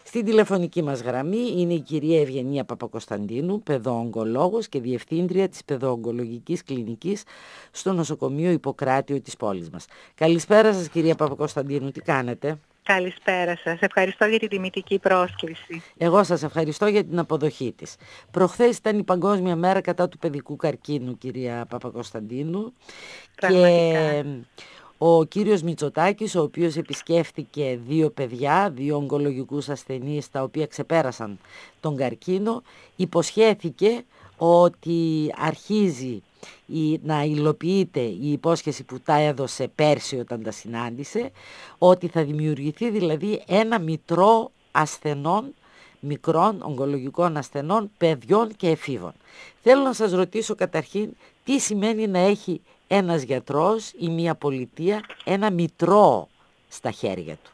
Στην τηλεφωνική μας γραμμή είναι η κυρία Ευγενία Παπακοσταντίνου, παιδοογκολόγος και διευθύντρια της παιδοογκολογικής κλινικής στο νοσοκομείο Ιπποκράτιο της πόλης μας. Καλησπέρα σας κυρία Παπακοσταντίνου, τι κάνετε? Καλησπέρα σας. Ευχαριστώ για την τιμητική πρόσκληση. Εγώ σας ευχαριστώ για την αποδοχή της. Προχθές ήταν η Παγκόσμια Μέρα κατά του παιδικού καρκίνου, κυρία Παπακοσταντίνου. Πραγματικά. Και ο κύριος Μητσοτάκης, ο οποίος επισκέφθηκε 2 παιδιά, 2 ογκολογικούς ασθενείς, τα οποία ξεπέρασαν τον καρκίνο, υποσχέθηκε ότι αρχίζει να υλοποιείται η υπόσχεση που τα έδωσε πέρσι όταν τα συνάντησε, ότι θα δημιουργηθεί δηλαδή ένα μητρό ασθενών, μικρών ογκολογικών ασθενών, παιδιών και εφήβων. Θέλω να σας ρωτήσω καταρχήν τι σημαίνει να έχει ένας γιατρός ή μια πολιτεία ένα μητρό στα χέρια του.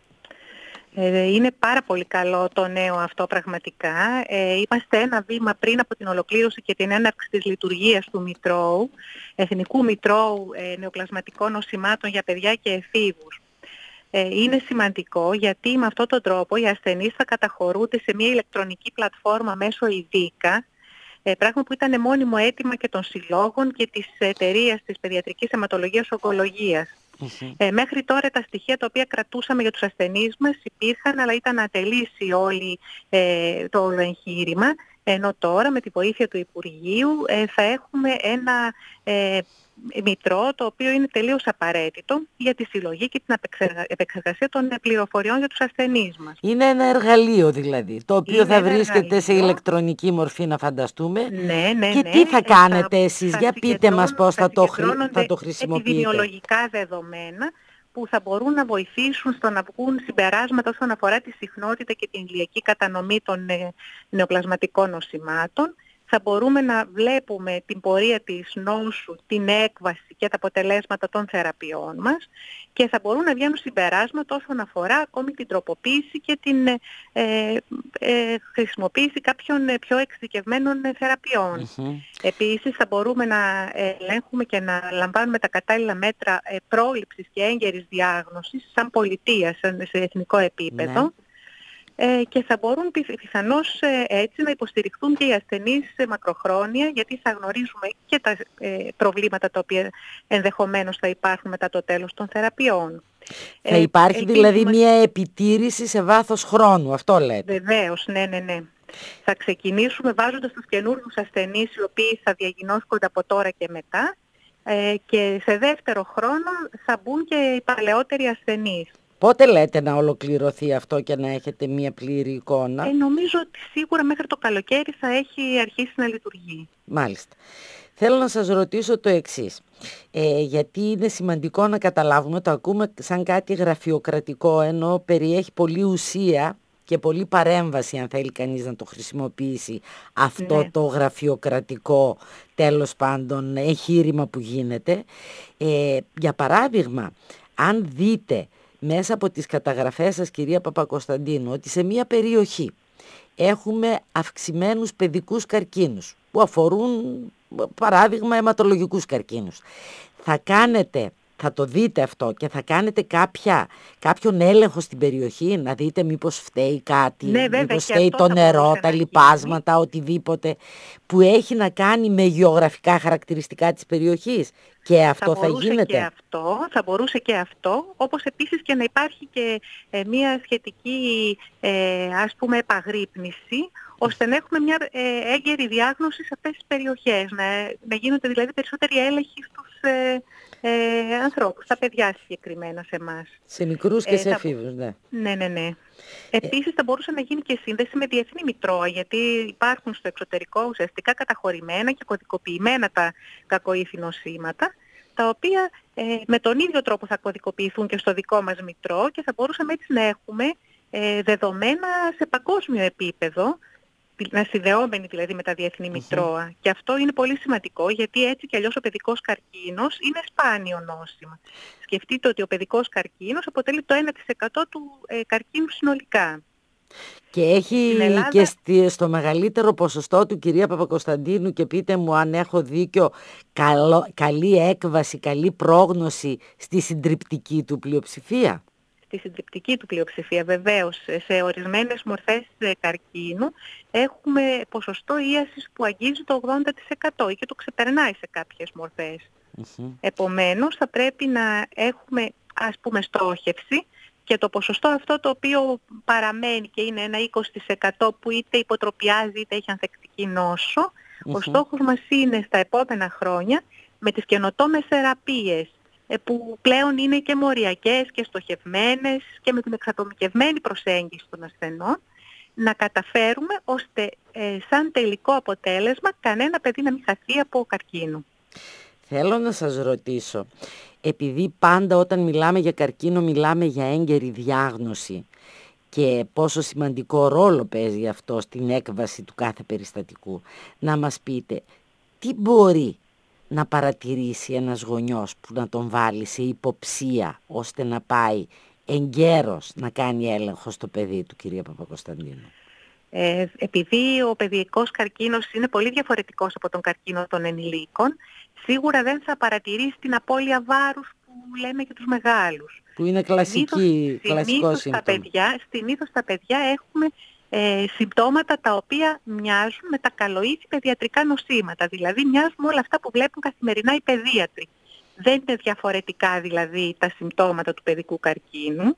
Είναι πάρα πολύ καλό το νέο αυτό πραγματικά. Είμαστε ένα βήμα πριν από την ολοκλήρωση και την έναρξη της λειτουργίας του Μητρώου, Εθνικού Μητρώου Νεοπλασματικών Νοσημάτων για παιδιά και εφήβους. Είναι σημαντικό γιατί με αυτόν τον τρόπο οι ασθενείς θα καταχωρούνται σε μια ηλεκτρονική πλατφόρμα μέσω ΙΔΙΚΑ, πράγμα που ήταν μόνιμο αίτημα και των συλλόγων και της εταιρείας της Παιδιατρικής Αιματολογίας Ογκολογίας. Μέχρι τώρα τα στοιχεία τα οποία κρατούσαμε για τους ασθενείς μας υπήρχαν, αλλά ήταν ατελής όλη το όλο εγχείρημα, ενώ τώρα με τη βοήθεια του Υπουργείου θα έχουμε ένα μητρό το οποίο είναι τελείως απαραίτητο για τη συλλογή και την επεξεργασία των πληροφοριών για τους ασθενείς μας. Είναι ένα εργαλείο δηλαδή, το οποίο θα βρίσκεται σε ηλεκτρονική μορφή, να φανταστούμε. Ναι. Και τι θα κάνετε εσείς, για πείτε μας πώς θα το χρησιμοποιείτε. Επιδημιολογικά δεδομένα που θα μπορούν να βοηθήσουν στο να βγουν συμπεράσματα όσον αφορά τη συχνότητα και την ηλιακή κατανομή των νεοπλασματικών νοσημάτων. Θα μπορούμε να βλέπουμε την πορεία της νόσου, την έκβαση και τα αποτελέσματα των θεραπείων μας και θα μπορούν να βγαίνουν συμπεράσματα όσον αφορά ακόμη την τροποποίηση και την χρησιμοποίηση κάποιων πιο εξειδικευμένων θεραπείων. Επίσης θα μπορούμε να ελέγχουμε και να λαμβάνουμε τα κατάλληλα μέτρα πρόληψης και έγκαιρης διάγνωσης σαν πολιτεία, σε εθνικό επίπεδο. Και θα μπορούν πιθανώς έτσι να υποστηριχθούν και οι ασθενείς μακροχρόνια, γιατί θα γνωρίζουμε και τα προβλήματα τα οποία ενδεχομένως θα υπάρχουν μετά το τέλος των θεραπείων. Θα υπάρχει δηλαδή μια επιτήρηση σε βάθος χρόνου, αυτό λέτε? Βεβαίως, ναι. Θα ξεκινήσουμε βάζοντας τους καινούριους ασθενείς οι οποίοι θα διαγινώσκονται από τώρα και μετά και σε δεύτερο χρόνο θα μπουν και οι παλαιότεροι ασθενείς. Πότε λέτε να ολοκληρωθεί αυτό και να έχετε μια πλήρη εικόνα? Νομίζω ότι σίγουρα μέχρι το καλοκαίρι θα έχει αρχίσει να λειτουργεί. Μάλιστα. Θέλω να σας ρωτήσω το εξής, γιατί είναι σημαντικό να καταλάβουμε, το ακούμε σαν κάτι γραφειοκρατικό, ενώ περιέχει πολλή ουσία και πολλή παρέμβαση αν θέλει κανείς να το χρησιμοποιήσει αυτό το γραφειοκρατικό, τέλος πάντων, εγχείρημα που γίνεται. Για παράδειγμα, αν δείτε μέσα από τις καταγραφές σας, κυρία Παπακοσταντίνου, ότι σε μια περιοχή έχουμε αυξημένους παιδικούς καρκίνους που αφορούν, παράδειγμα, αιματολογικούς καρκίνους, θα το δείτε αυτό και θα κάνετε κάποιον έλεγχο στην περιοχή, να δείτε μήπως φταίει κάτι, μήπως φταίει το νερό, τα λιπάσματα, οτιδήποτε που έχει να κάνει με γεωγραφικά χαρακτηριστικά της περιοχής. Και αυτό θα γίνεται. Θα μπορούσε και αυτό, όπως επίσης και να υπάρχει και μια σχετική επαγρύπνηση, ώστε να έχουμε μια έγκαιρη διάγνωση σε αυτές τις περιοχές, να γίνονται δηλαδή περισσότεροι έλεγχοι στους ανθρώπους, στα παιδιά συγκεκριμένα σε εμάς. Σε μικρούς και σε εφήβους, ναι. Ναι. Επίσης θα μπορούσε να γίνει και σύνδεση με διεθνή μητρώα, γιατί υπάρχουν στο εξωτερικό ουσιαστικά καταχωρημένα και κωδικοποιημένα τα κακοήθη νοσήματα, τα οποία με τον ίδιο τρόπο θα κωδικοποιηθούν και στο δικό μας μητρό και θα μπορούσαμε έτσι να έχουμε δεδομένα σε παγκόσμιο επίπεδο, να συνδεόμενοι δηλαδή με τα διεθνή μητρώα. Και αυτό είναι πολύ σημαντικό, γιατί έτσι κι αλλιώς ο παιδικός καρκίνος είναι σπάνιο νόσημα. Σκεφτείτε ότι ο παιδικός καρκίνος αποτελεί το 1% του καρκίνου συνολικά. Και έχει Ελλάδα και στο μεγαλύτερο ποσοστό του, κυρία Παπακοσταντίνου, και πείτε μου αν έχω δίκιο, καλή έκβαση, καλή πρόγνωση στη συντριπτική του πλειοψηφία. στη συντριπτική του πλειοψηφία βεβαίως, σε ορισμένες μορφές καρκίνου έχουμε ποσοστό ίασης που αγγίζει το 80% ή και το ξεπερνάει σε κάποιες μορφές. Επομένως θα πρέπει να έχουμε, ας πούμε, στόχευση και το ποσοστό αυτό το οποίο παραμένει και είναι ένα 20% που είτε υποτροπιάζει είτε έχει ανθεκτική νόσο, ο στόχος μας είναι στα επόμενα χρόνια με τις καινοτόμες θεραπείες που πλέον είναι και μοριακές και στοχευμένες και με την εξατομικευμένη προσέγγιση των ασθενών, να καταφέρουμε ώστε σαν τελικό αποτέλεσμα κανένα παιδί να μην χαθεί από καρκίνο. Θέλω να σας ρωτήσω, επειδή πάντα όταν μιλάμε για καρκίνο μιλάμε για έγκαιρη διάγνωση και πόσο σημαντικό ρόλο παίζει αυτό στην έκβαση του κάθε περιστατικού, να μας πείτε τι μπορεί να παρατηρήσει ένας γονιός που να τον βάλει σε υποψία ώστε να πάει εγκαίρος να κάνει έλεγχο στο παιδί του, κυρία Παπακοσταντίνου? Επειδή ο παιδικός καρκίνος είναι πολύ διαφορετικός από τον καρκίνο των ενηλίκων, σίγουρα δεν θα παρατηρήσει την απώλεια βάρους που λέμε για τους μεγάλους. Που είναι κλασικό σύμπτωμα. Συνήθως στα παιδιά έχουμε συμπτώματα τα οποία μοιάζουν με τα καλοήθη παιδιατρικά νοσήματα, δηλαδή μοιάζουν με όλα αυτά που βλέπουν καθημερινά οι παιδίατροι. Δεν είναι διαφορετικά δηλαδή τα συμπτώματα του παιδικού καρκίνου.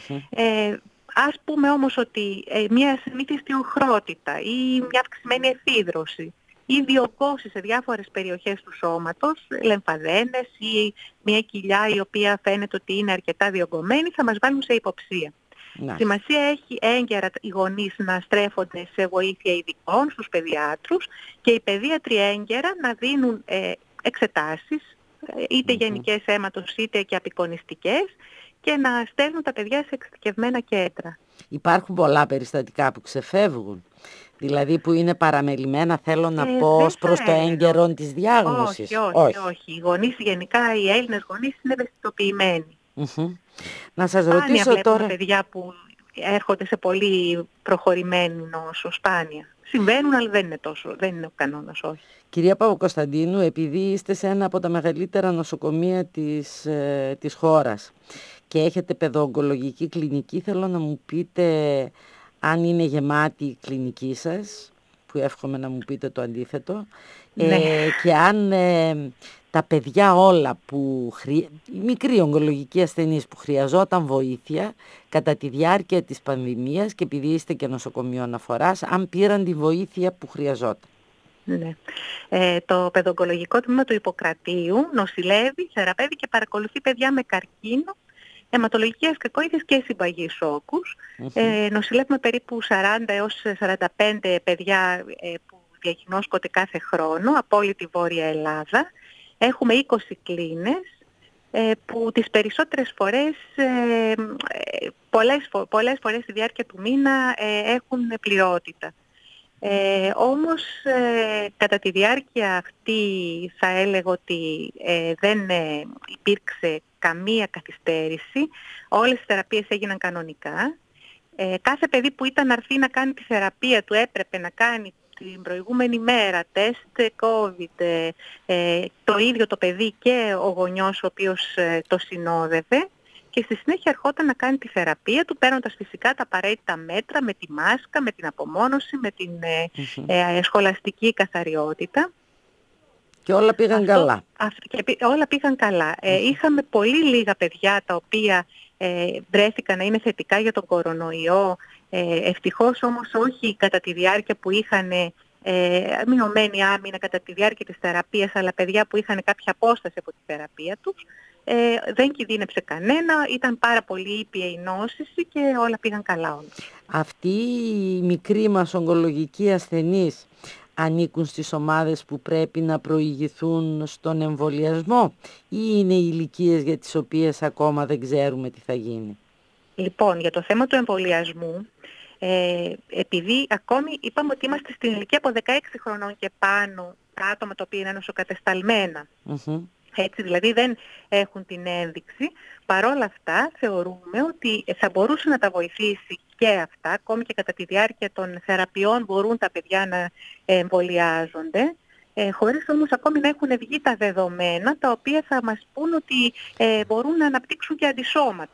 Ας πούμε όμως ότι μια συνήθιστη οχρότητα ή μια αυξημένη εφίδρωση ή διωγγώσεις σε διάφορες περιοχές του σώματος, λεμφαδένες ή μια κοιλιά η οποία φαίνεται ότι είναι αρκετά διωγγωμένη, θα μας βάλουν σε υποψία. Σημασία έχει έγκαιρα οι γονείς να στρέφονται σε βοήθεια ειδικών, στους παιδιάτρους, και οι παιδίατροι έγκαιρα να δίνουν εξετάσεις, είτε γενικές αίματος είτε και απεικονιστικές, και να στέλνουν τα παιδιά σε εξειδικευμένα κέντρα. Υπάρχουν πολλά περιστατικά που ξεφεύγουν, δηλαδή που είναι παραμελημένα, θέλω να πω, ως προς το έγκαιρο της διάγνωσης. Όχι. Οι γονείς γενικά, οι Έλληνες γονείς είναι ευαισθητοποιημένοι. Να σας ρωτήσω τώρα... παιδιά που έρχονται σε πολύ προχωρημένη νόσο, σπάνια. Συμβαίνουν, αλλά δεν είναι ο κανόνας, όχι. Κυρία Παπακοσταντίνου, επειδή είστε σε ένα από τα μεγαλύτερα νοσοκομεία της χώρας και έχετε παιδοογκολογική κλινική, θέλω να μου πείτε αν είναι γεμάτη η κλινική σας, που εύχομαι να μου πείτε το αντίθετο, και αν τα παιδιά όλα οι μικροί ογκολογικοί ασθενείς που χρειαζόταν βοήθεια κατά τη διάρκεια της πανδημίας, και επειδή είστε και νοσοκομείο αναφοράς, αν πήραν τη βοήθεια που χρειαζόταν. Ναι. Το παιδοογκολογικό τμήμα του Ιπποκρατίου νοσηλεύει, θεραπεύει και παρακολουθεί παιδιά με καρκίνο, αιματολογικές κακοήθειες και συμπαγείς σόκους. Νοσηλεύουμε περίπου 40 έως 45 παιδιά που διαγνώσκονται κάθε χρόνο από όλη τη Βόρεια Ελλάδα. Έχουμε 20 κλίνες που τις περισσότερες φορές, πολλές φορές στη διάρκεια του μήνα έχουν πληρότητα. Όμως κατά τη διάρκεια αυτή θα έλεγα ότι δεν υπήρξε καμία καθυστέρηση. Όλες οι θεραπείες έγιναν κανονικά. Κάθε παιδί που ήταν να έρθει να κάνει τη θεραπεία του έπρεπε να κάνει την προηγούμενη μέρα τεστ COVID, το ίδιο το παιδί και ο γονιός ο οποίος το συνόδευε, και στη συνέχεια ερχόταν να κάνει τη θεραπεία του, παίρνοντας φυσικά τα απαραίτητα μέτρα με τη μάσκα, με την απομόνωση, με την σχολαστική καθαριότητα. Και όλα πήγαν καλά. Όλα πήγαν καλά. Είχαμε πολύ λίγα παιδιά τα οποία βρέθηκαν να είναι θετικά για τον κορονοϊό. Ευτυχώς όμως όχι κατά τη διάρκεια που είχαν μειωμένη άμυνα κατά τη διάρκεια της θεραπείας, αλλά παιδιά που είχαν κάποια απόσταση από τη θεραπεία τους. Δεν κινδύνεψε κανένα, ήταν πάρα πολύ ήπια η νόσηση και όλα πήγαν καλά όλα. Αυτοί οι μικροί μας ογκολογικοί ασθενείς ανήκουν στις ομάδες που πρέπει να προηγηθούν στον εμβολιασμό, ή είναι οι ηλικίες για τις οποίες ακόμα δεν ξέρουμε τι θα γίνει? Λοιπόν, για το θέμα του εμβολιασμού, επειδή ακόμη είπαμε ότι είμαστε στην ηλικία από 16 χρονών και πάνω, τα άτομα τα οποία είναι νοσοκατεσταλμένα, έτσι δηλαδή δεν έχουν την ένδειξη, παρόλα αυτά θεωρούμε ότι θα μπορούσε να τα βοηθήσει και αυτά, ακόμη και κατά τη διάρκεια των θεραπείων μπορούν τα παιδιά να εμβολιάζονται, χωρίς όμως ακόμη να έχουν βγει τα δεδομένα τα οποία θα μας πούν ότι μπορούν να αναπτύξουν και αντισώματα.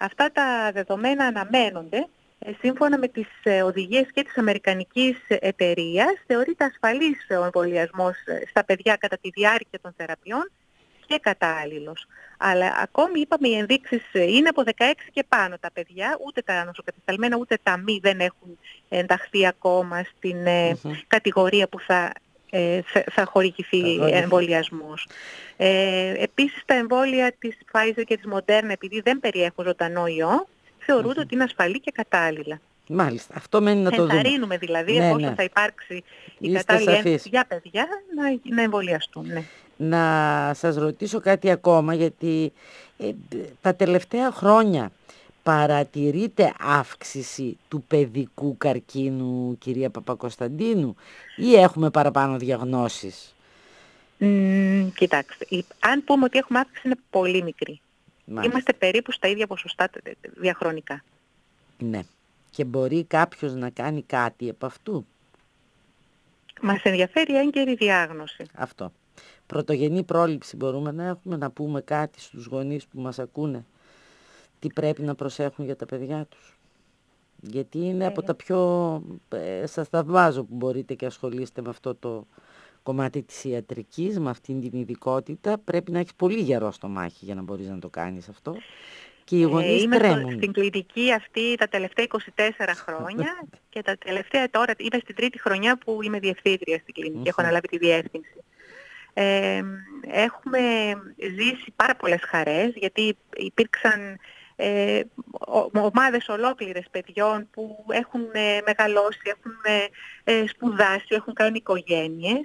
Αυτά τα δεδομένα αναμένονται. Σύμφωνα με τις οδηγίες και της αμερικανικής εταιρείας, θεωρείται ασφαλής ο εμβολιασμός στα παιδιά κατά τη διάρκεια των θεραπείων και κατάλληλος. Αλλά ακόμη είπαμε οι ενδείξεις είναι από 16 και πάνω τα παιδιά, ούτε τα νοσοκατεσταλμένα ούτε τα μη δεν έχουν ενταχθεί ακόμα στην κατηγορία που θα χορηγηθεί εμβολιασμός. Επίσης τα εμβόλια της Pfizer και της Moderna, επειδή δεν περιέχουν ζωντανό ιό, θεωρούνται ότι είναι ασφαλή και κατάλληλα. Μάλιστα, αυτό μένει να το δούμε. Ενθαρρύνουμε δηλαδή, εφόσον θα υπάρξει η κατάλληλη ένσταση για παιδιά, να εμβολιαστούν. Ναι. Να σας ρωτήσω κάτι ακόμα, γιατί τα τελευταία χρόνια παρατηρείται αύξηση του παιδικού καρκίνου, κυρία Παπακοσταντίνου, ή έχουμε παραπάνω διαγνώσεις? Κοιτάξτε, αν πούμε ότι έχουμε αύξηση είναι πολύ μικρή. Μάλιστα. Είμαστε περίπου στα ίδια ποσοστά διαχρονικά. Ναι. Και μπορεί κάποιος να κάνει κάτι από αυτού? Μας ενδιαφέρει η έγκαιρη διάγνωση. Αυτό. Πρωτογενή πρόληψη μπορούμε να έχουμε, να πούμε κάτι στους γονείς που μας ακούνε, τι πρέπει να προσέχουν για τα παιδιά τους? Γιατί είναι από τα πιο... σας θαυμάζω που μπορείτε και ασχολείστε με αυτό το κομμάτι της ιατρικής, με αυτήν την ειδικότητα. Πρέπει να έχεις πολύ γερό στομάχι για να μπορείς να το κάνεις αυτό. Και οι γονείς τρέμουν. Είμαι στην κλινική αυτή τα τελευταία 24 χρόνια και τα τελευταία τώρα είμαι στην τρίτη χρονιά που είμαι διευθύντρια στην κλινική, έχω αναλάβει τη διεύθυνση. Έχουμε ζήσει πάρα πολλές χαρές, γιατί υπήρξαν ομάδες ολόκληρες παιδιών που έχουν μεγαλώσει, έχουν σπουδάσει, έχουν κάνει οικογένειες.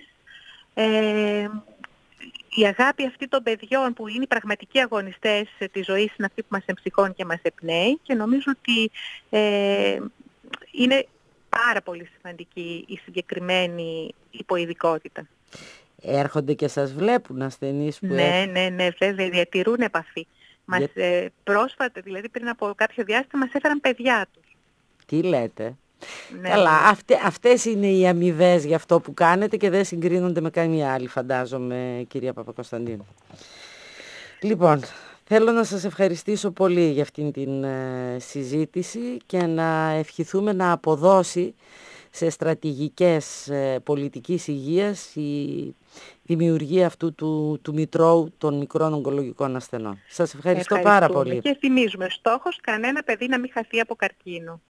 Η αγάπη αυτή των παιδιών που είναι οι πραγματικοί αγωνιστές της ζωής είναι αυτή που μας εμψυχώνει και μας εμπνέει, και νομίζω ότι είναι πάρα πολύ σημαντική η συγκεκριμένη υποειδικότητα. Έρχονται και σας βλέπουν ασθενείς που... Ναι, βέβαια, διατηρούν επαφή. Μας πρόσφατα, δηλαδή πριν από κάποιο διάστημα, μας έφεραν παιδιά τους. Τι λέτε? Ναι. Καλά, αυτές είναι οι αμοιβές για αυτό που κάνετε και δεν συγκρίνονται με καμία άλλη, φαντάζομαι, κυρία Παπακοσταντίνου. Λοιπόν, θέλω να σας ευχαριστήσω πολύ για αυτήν την συζήτηση και να ευχηθούμε να αποδώσει σε στρατηγικές πολιτικής υγείας η δημιουργία αυτού του Μητρώου των μικρών ογκολογικών ασθενών. Σας ευχαριστώ πάρα πολύ. Και θυμίζουμε, στόχος κανένα παιδί να μην χαθεί από καρκίνο.